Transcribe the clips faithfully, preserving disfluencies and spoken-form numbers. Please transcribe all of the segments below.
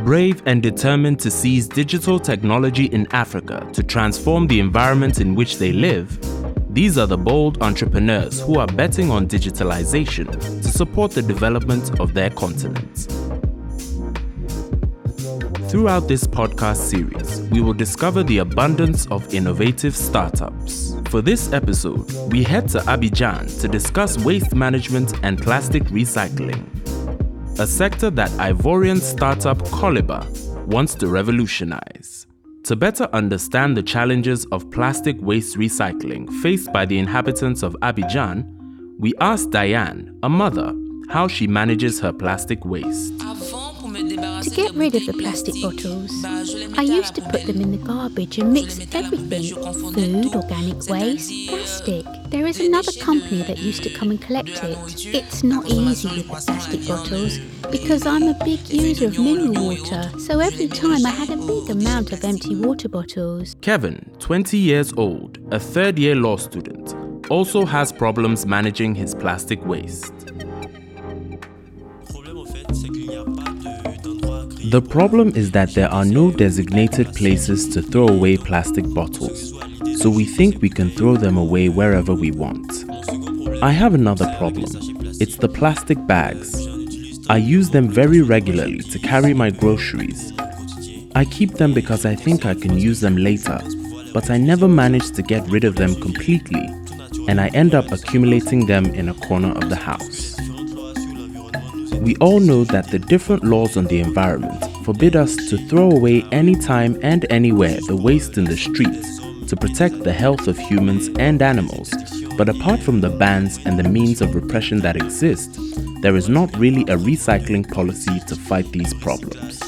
Brave and determined to seize digital technology in Africa to transform the environment in which they live, these are the bold entrepreneurs who are betting on digitalization to support the development of their continent. Throughout this podcast series, we will discover the abundance of innovative startups. For this episode, we head to Abidjan to discuss waste management and plastic recycling, a sector that Ivorian startup Coliba wants to revolutionize. To better understand the challenges of plastic waste recycling faced by the inhabitants of Abidjan, we asked Diane, a mother, how she manages her plastic waste. To get rid of the plastic bottles, I used to put them in the garbage and mix everything: food, organic waste, plastic. There is another company that used to come and collect it. It's not easy with the plastic bottles because I'm a big user of mineral water, so every time I had a big amount of empty water bottles. Kevin, twenty years old, a third-year law student, also has problems managing his plastic waste. The problem is that there are no designated places to throw away plastic bottles, so we think we can throw them away wherever we want. I have another problem. It's the plastic bags. I use them very regularly to carry my groceries. I keep them because I think I can use them later, but I never manage to get rid of them completely, and I end up accumulating them in a corner of the house. We all know that the different laws on the environment forbid us to throw away anytime and anywhere the waste in the streets to protect the health of humans and animals. But apart from the bans and the means of repression that exist, there is not really a recycling policy to fight these problems.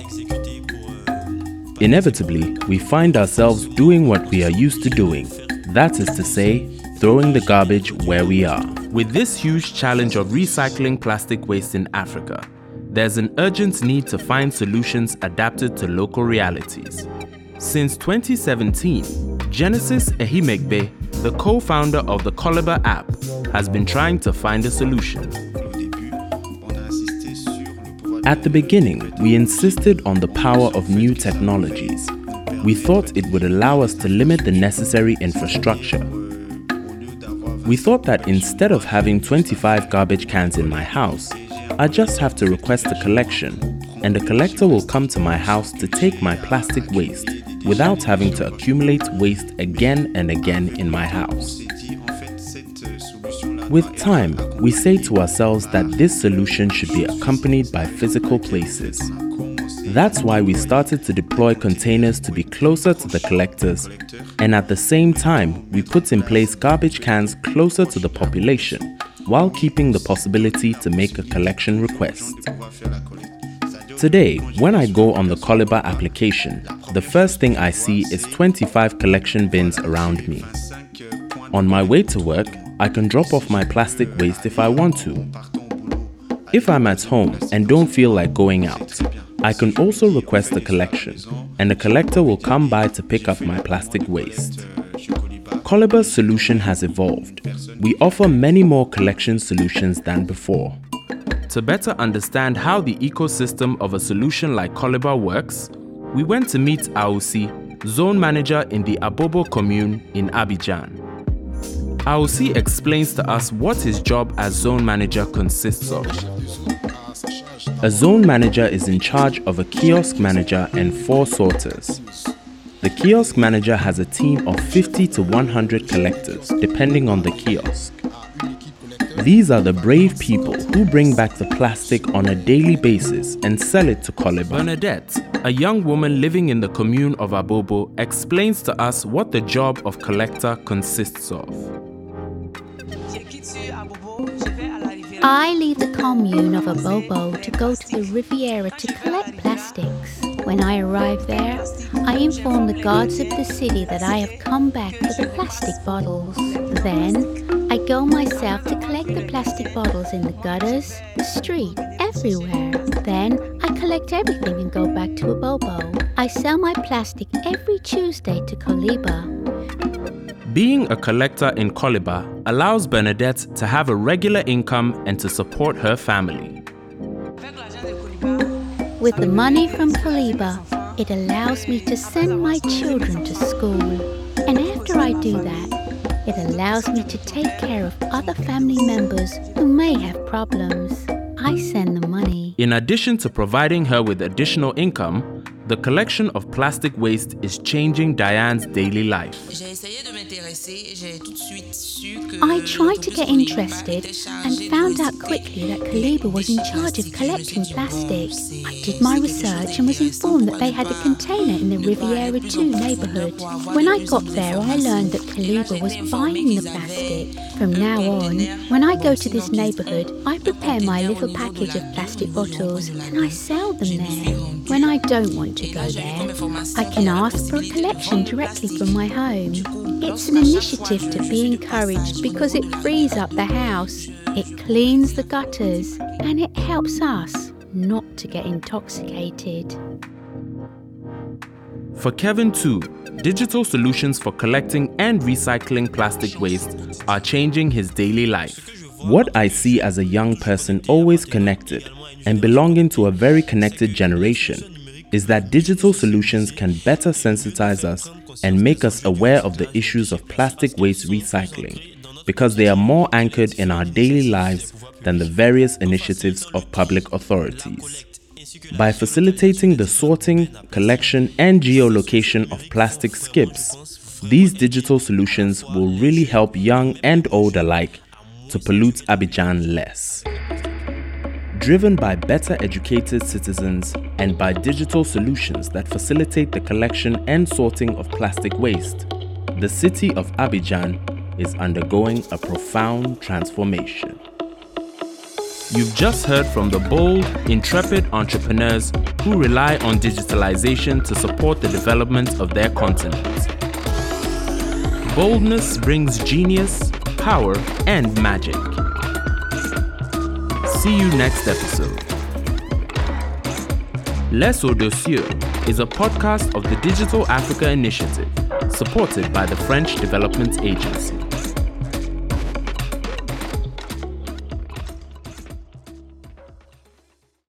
Inevitably, we find ourselves doing what we are used to doing. That is to say, throwing the garbage where we are. With this huge challenge of recycling plastic waste in Africa, there's an urgent need to find solutions adapted to local realities. Since twenty seventeen, Genesis Ehimegbe, the co-founder of the Coliba app, has been trying to find a solution. At the beginning, we insisted on the power of new technologies. We thought it would allow us to limit the necessary infrastructure. We thought that instead of having twenty-five garbage cans in my house, I just have to request a collection, and a collector will come to my house to take my plastic waste without having to accumulate waste again and again in my house. With time, we say to ourselves that this solution should be accompanied by physical places. That's why we started to deploy containers to be closer to the collectors, and at the same time, we put in place garbage cans closer to the population, while keeping the possibility to make a collection request. Today, when I go on the Coliba application, the first thing I see is twenty-five collection bins around me. On my way to work, I can drop off my plastic waste if I want to. If I'm at home and don't feel like going out, I can also request a collection, and a collector will come by to pick up my plastic waste. Coliba's solution has evolved. We offer many more collection solutions than before. To better understand how the ecosystem of a solution like Coliba works, we went to meet Ausi, zone manager in the Abobo commune in Abidjan. Ausi explains to us what his job as zone manager consists of. A zone manager is in charge of a kiosk manager and four sorters. The kiosk manager has a team of fifty to one hundred collectors, depending on the kiosk. These are the brave people who bring back the plastic on a daily basis and sell it to Coliba. Bernadette, a young woman living in the commune of Abobo, explains to us what the job of collector consists of. I leave the commune of Abobo to go to the Riviera to collect plastics. When I arrive there, I inform the guards of the city that I have come back for the plastic bottles. Then, I go myself to collect the plastic bottles in the gutters, the street, everywhere. Then, I collect everything and go back to Abobo. I sell my plastic every Tuesday to Coliba. Being a collector in Coliba allows Bernadette to have a regular income and to support her family. With the money from Kaliba, it allows me to send my children to school. And after I do that, it allows me to take care of other family members who may have problems. I send the money. In addition to providing her with additional income, the collection of plastic waste is changing Diane's daily life. I tried to get interested and found out quickly that Kaliba was in charge of collecting plastic. I did my research and was informed that they had a container in the Riviera two neighbourhood. When I got there, I learned that Kaliba was buying the plastic. From now on, when I go to this neighbourhood, I prepare my little package of plastic bottles and I sell them there. When I don't want to go there, I can ask for a collection directly from my home. It's an initiative to be encouraged because it frees up the house, it cleans the gutters, and it helps us not to get intoxicated. For Kevin too, digital solutions for collecting and recycling plastic waste are changing his daily life. What I see as a young person always connected and belonging to a very connected generation is that digital solutions can better sensitize us and make us aware of the issues of plastic waste recycling because they are more anchored in our daily lives than the various initiatives of public authorities. By facilitating the sorting, collection, and geolocation of plastic skips, these digital solutions will really help young and old alike to pollute Abidjan less. Driven by better educated citizens and by digital solutions that facilitate the collection and sorting of plastic waste, the city of Abidjan is undergoing a profound transformation. You've just heard from the bold, intrepid entrepreneurs who rely on digitalization to support the development of their continent. Boldness brings genius, power, and magic. See you next episode. Les Audacieux is a podcast of the Digital Africa Initiative, supported by the French Development Agency.